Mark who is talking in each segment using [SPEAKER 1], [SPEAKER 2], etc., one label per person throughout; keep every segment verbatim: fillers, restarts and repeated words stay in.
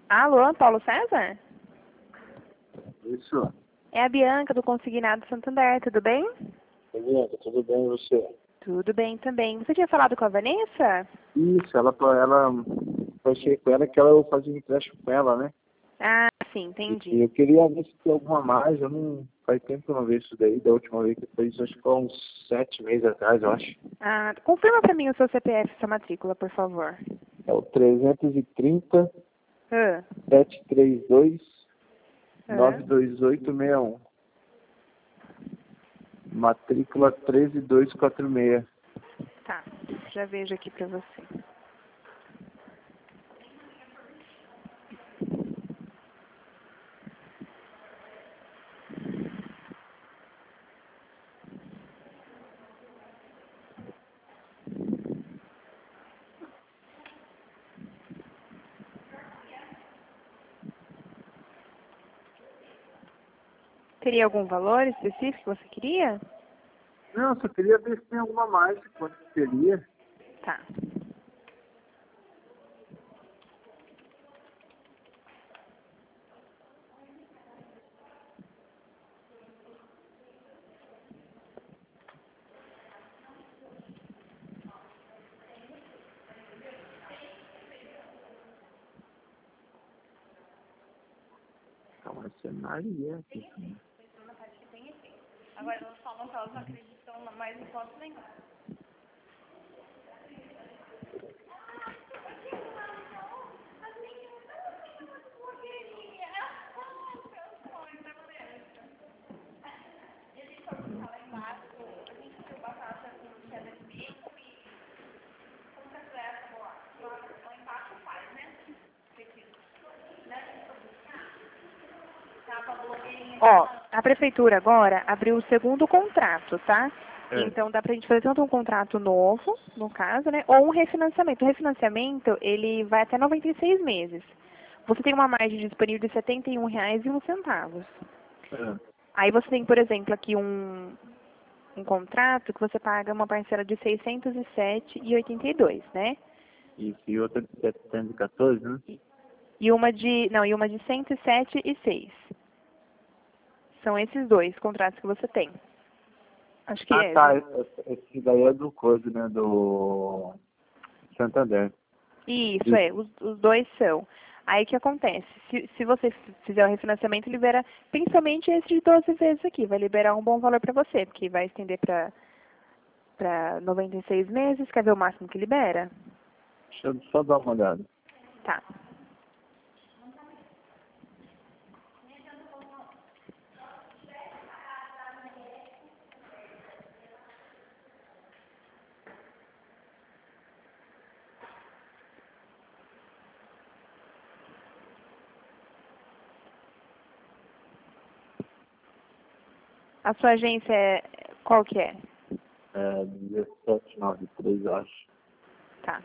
[SPEAKER 1] Alô, Paulo César?
[SPEAKER 2] Isso.
[SPEAKER 1] É a Bianca do Consignado Santander, tudo bem?
[SPEAKER 2] Bianca, tudo bem e você?
[SPEAKER 1] Tudo bem também. Você tinha falado com a Vanessa?
[SPEAKER 2] Isso, ela, ela achei com ela que ela eu fazia um empréstimo com ela, né?
[SPEAKER 1] Ah, sim,
[SPEAKER 2] E
[SPEAKER 1] entendi.
[SPEAKER 2] eu queria ver se tem alguma mais, eu não. Faz tempo que eu não vejo isso daí, da última vez que foi isso, acho que foi uns sete meses atrás, eu acho.
[SPEAKER 1] Ah, confirma pra mim o seu C P F e sua matrícula, por favor.
[SPEAKER 2] É o trezentos e trinta,
[SPEAKER 1] Ah,
[SPEAKER 2] setecentos e trinta e dois,
[SPEAKER 1] ah,
[SPEAKER 2] novecentos e vinte e oito, sessenta e um. Matrícula três dois quatro seis.
[SPEAKER 1] tá. Já vejo aqui pra você. Teria algum valor específico que você queria?
[SPEAKER 2] Não, só queria ver se tem alguma mais, quanto que seria.
[SPEAKER 1] Tá.
[SPEAKER 2] Então, essa é Maria aqui.
[SPEAKER 1] Agora elas falam que elas não acreditam mais em foto nenhuma. Ó, a prefeitura agora abriu o segundo contrato, tá?
[SPEAKER 2] É.
[SPEAKER 1] Então dá pra gente fazer tanto um contrato novo, no caso, né? Ou um refinanciamento. O refinanciamento, ele vai até noventa e seis meses. Você tem uma margem disponível de setenta e um reais e um centavos.
[SPEAKER 2] É.
[SPEAKER 1] Aí você tem, por exemplo, aqui um, um contrato que você paga uma parcela de seiscentos e sete reais e oitenta e dois, né?
[SPEAKER 2] Isso, e outra de setecentos e quatorze, né?
[SPEAKER 1] E uma de, não, e uma de cento e sete e seis. São esses dois contratos que você tem. Acho que
[SPEAKER 2] Ah,
[SPEAKER 1] é.
[SPEAKER 2] tá. Esse esse daí é do coisa, né? Do Santander.
[SPEAKER 1] Isso,
[SPEAKER 2] Isso.
[SPEAKER 1] é, os, os dois são. Aí o que acontece? Se, se você fizer o refinanciamento, libera principalmente esse de doze vezes aqui. Vai liberar um bom valor para você, porque vai estender para para noventa e seis meses. Quer ver o máximo que libera?
[SPEAKER 2] Deixa eu só dar uma olhada.
[SPEAKER 1] Tá. A sua agência é. Qual que é?
[SPEAKER 2] É dezessete noventa e três, eu acho.
[SPEAKER 1] Tá.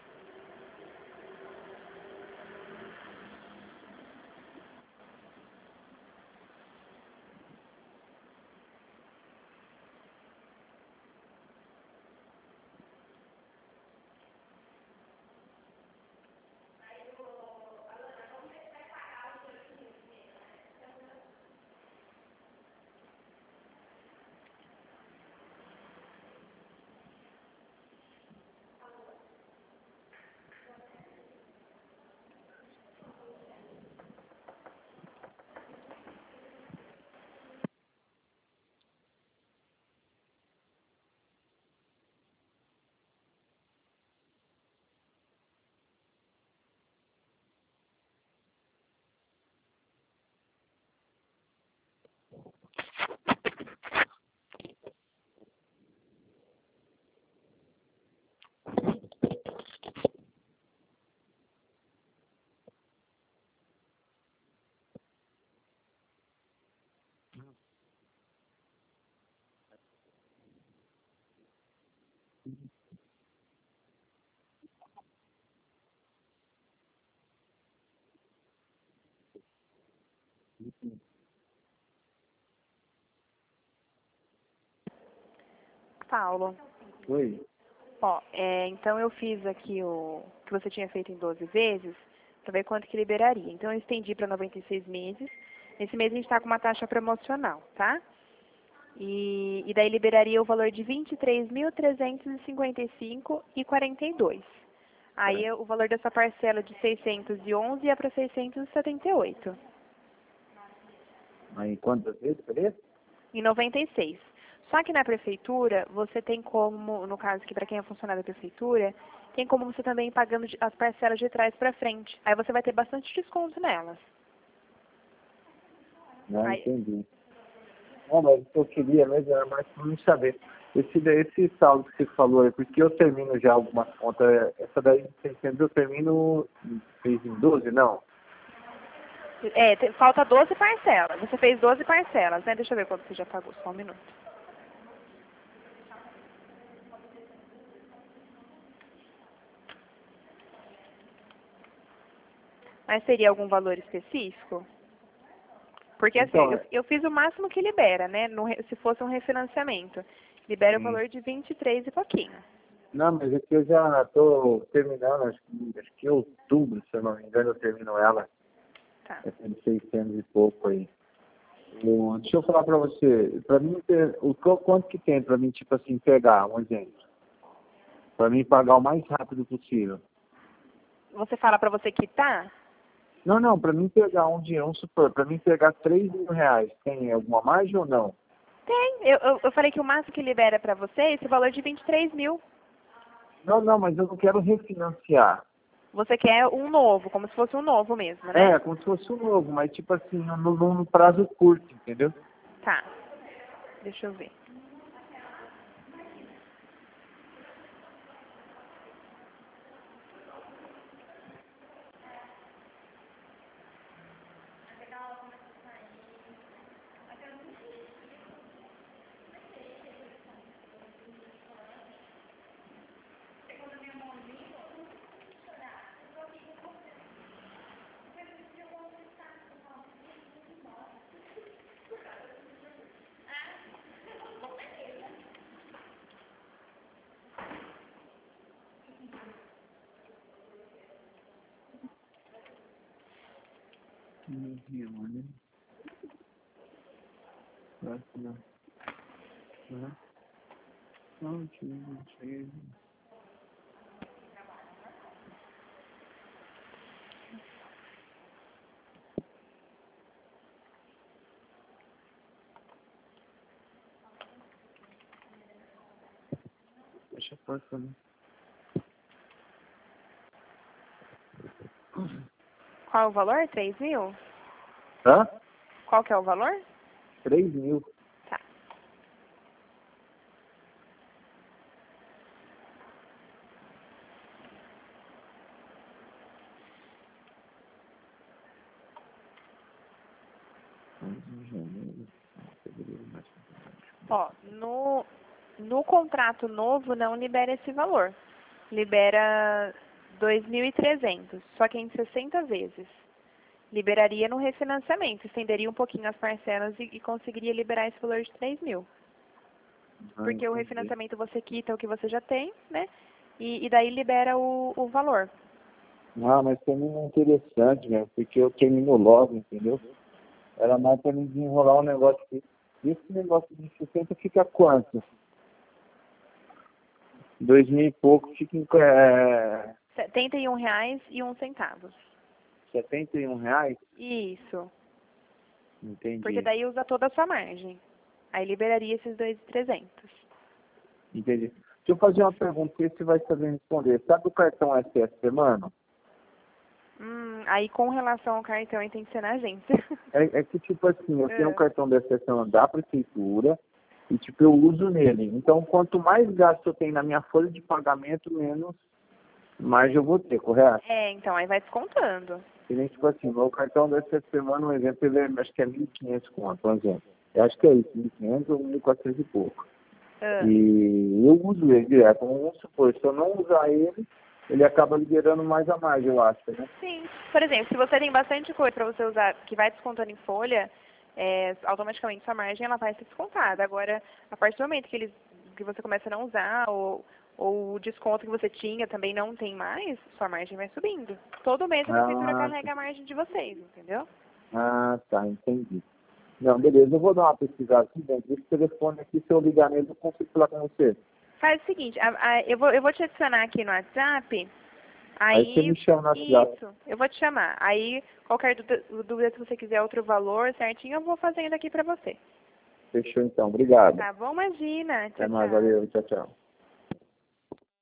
[SPEAKER 1] Paulo.
[SPEAKER 2] Oi.
[SPEAKER 1] Ó, é, então eu fiz aqui o que você tinha feito em doze vezes, para ver quanto que liberaria. Então, eu estendi para noventa e seis meses. Nesse mês, a gente está com uma taxa promocional, tá? E, e daí liberaria o valor de vinte e três mil trezentos e cinquenta e cinco reais e quarenta e dois centavos. Aí,
[SPEAKER 2] É.
[SPEAKER 1] o valor dessa parcela de seiscentos e onze ia para seiscentos e setenta e oito.
[SPEAKER 2] Aí quantas vezes preço?
[SPEAKER 1] Em noventa e seis. Só que na prefeitura, você tem como, no caso que para quem é funcionário da prefeitura, tem como você também ir pagando de- as parcelas de trás para frente. Aí você vai ter bastante desconto nelas.
[SPEAKER 2] Não,
[SPEAKER 1] Aí,
[SPEAKER 2] entendi. Não, mas o que eu queria mesmo era mais para mim saber. Esse, esse saldo que você falou aí, porque eu termino já algumas contas, essa daí de seiscentos eu termino em fez em doze, não?
[SPEAKER 1] é, te- falta doze parcelas. Você fez doze parcelas, né? Deixa eu ver quanto você já pagou, só um minuto. Mas seria algum valor específico? Porque assim,
[SPEAKER 2] Então,
[SPEAKER 1] eu, eu fiz o máximo que libera, né? No re- se fosse um refinanciamento. Libera o
[SPEAKER 2] hum,
[SPEAKER 1] valor de vinte e três e pouquinho.
[SPEAKER 2] não, mas aqui eu já estou terminando, acho que, acho que em outubro, se eu não me engano, eu termino ela.
[SPEAKER 1] Tá.
[SPEAKER 2] Essa de seiscentos e pouco aí. O- deixa eu falar para você, para mim, ter- o qual- quanto que tem para mim, tipo assim, pegar, um exemplo, para mim pagar o mais rápido possível.
[SPEAKER 1] Você fala pra você quitar?
[SPEAKER 2] Não, não, para mim pegar um dinheiro, vamos supor, para mim pegar três mil reais, tem alguma margem ou não?
[SPEAKER 1] Tem. Eu, eu, eu falei que o máximo que libera pra você é esse valor de vinte e três mil.
[SPEAKER 2] Não, não, mas eu não quero refinanciar.
[SPEAKER 1] Você quer um novo, como se fosse um novo mesmo, né?
[SPEAKER 2] É, como se fosse um novo, mas tipo assim, no, no, no prazo curto, entendeu?
[SPEAKER 1] Tá. Deixa eu ver.
[SPEAKER 2] Deixa eu pôr também.
[SPEAKER 1] Qual é o valor? Três mil?
[SPEAKER 2] Hã?
[SPEAKER 1] Qual que é o valor?
[SPEAKER 2] três mil.
[SPEAKER 1] Tá. Ó, no, no contrato novo não libera esse valor. Libera dois mil e trezentos, só que em sessenta vezes. Liberaria no refinanciamento, estenderia um pouquinho as parcelas e, e conseguiria liberar esse valor de três mil.
[SPEAKER 2] Ah,
[SPEAKER 1] Porque o
[SPEAKER 2] entendi.
[SPEAKER 1] refinanciamento você quita o que você já tem, né? E, e daí libera o, o valor.
[SPEAKER 2] Ah, mas pra mim não é interessante, velho, porque eu termino logo, entendeu? Era mais pra mim desenrolar um negócio aqui. Esse negócio de sessenta fica quanto? Dois mil e pouco fica em é,
[SPEAKER 1] setenta e um reais e um centavos.
[SPEAKER 2] setenta e um reais?
[SPEAKER 1] Isso. Porque
[SPEAKER 2] Entendi,
[SPEAKER 1] daí usa toda a sua margem. Aí liberaria esses dois mil e trezentos.
[SPEAKER 2] entendi. Deixa eu fazer uma pergunta que você vai saber responder. Sabe o cartão S S, mano?
[SPEAKER 1] Hum, aí com relação ao cartão, aí tem que ser na agência.
[SPEAKER 2] É, é que, tipo assim, eu tenho um
[SPEAKER 1] É.
[SPEAKER 2] cartão da sessão da prefeitura e, tipo, eu uso nele. Então, quanto mais gasto eu tenho na minha folha de pagamento, menos margem eu vou ter, correto?
[SPEAKER 1] É, então, aí vai descontando.
[SPEAKER 2] Que nem, tipo assim, meu cartão dessa semana, um exemplo, ele é, acho que é mil e quinhentos conto, um exemplo. Eu acho que é isso, mil e quinhentos ou mil e quatrocentos e pouco.
[SPEAKER 1] Ah,
[SPEAKER 2] E eu uso ele direto. Então, vamos supor, se eu não usar ele, ele acaba liberando mais a margem, eu acho, né?
[SPEAKER 1] sim. Por exemplo, se você tem bastante coisa para você usar que vai descontando em folha, é, automaticamente sua margem ela vai ser descontada. Agora, a partir do momento que, eles, que você começa a não usar ou, ou o desconto que você tinha também não tem mais, sua margem vai subindo. Todo mês a prefeitura
[SPEAKER 2] Ah,
[SPEAKER 1] carrega a margem de vocês, entendeu?
[SPEAKER 2] ah, tá, entendi. Não, beleza, eu vou dar uma pesquisada aqui dentro desse telefone aqui, se eu ligar nele, eu consigo falar com você.
[SPEAKER 1] Faz o seguinte, a- a- eu, vou, eu vou te adicionar aqui no WhatsApp,
[SPEAKER 2] Aí você
[SPEAKER 1] aí,
[SPEAKER 2] me chama no WhatsApp.
[SPEAKER 1] isso, eu vou te chamar. Aí, qualquer dúvida, dúvida, se você quiser outro valor certinho, eu vou fazendo aqui pra você.
[SPEAKER 2] Fechou então, obrigado.
[SPEAKER 1] Tá bom? Imagina.
[SPEAKER 2] Até
[SPEAKER 1] Tchau,
[SPEAKER 2] mais,
[SPEAKER 1] tchau.
[SPEAKER 2] valeu, tchau, tchau.